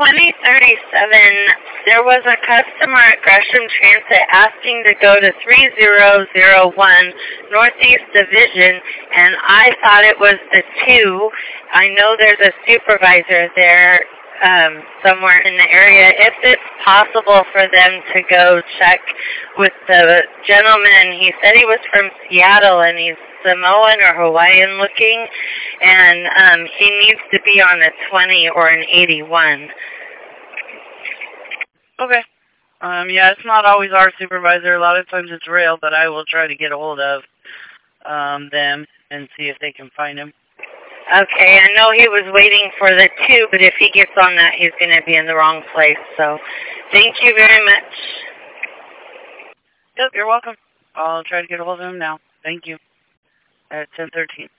2037, there was a customer at Gresham Transit asking to go to 3001 Northeast Division, and I thought it was the 2. I know there's a supervisor there somewhere in the area. If it's possible for them to go check with the gentleman, he said he was from Seattle and he's Samoan or Hawaiian looking, and he needs to be on a 20 or an 81. Okay. Yeah, it's not always our supervisor. A lot of times it's rail, but I will try to get a hold of them and see if they can find him. Okay, I know he was waiting for the 2, but if he gets on that, he's going to be in the wrong place. So, thank you very much. Yep, you're welcome. I'll try to get a hold of him now. Thank you. At 10:13.